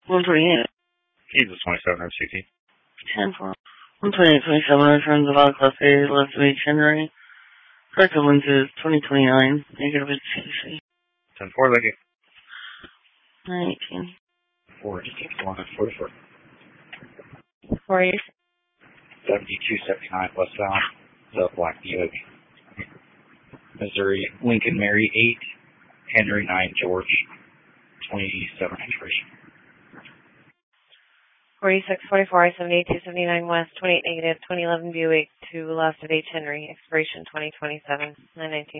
128. Jesus 27 or 60. 10 4. 128, 27 returns of all class A left of H. Henry. Corrected lenses 2029. Negative HCC. 10 4, thank you. 918. 444. 48. 7279 westbound. The Black Buick. Missouri, Lincoln Mary 8, Henry 9, George 27 expiration. 46, 44, 78, 279 West, 28 negative, 2011 Buick to left of H. Henry, expiration 2027, 919.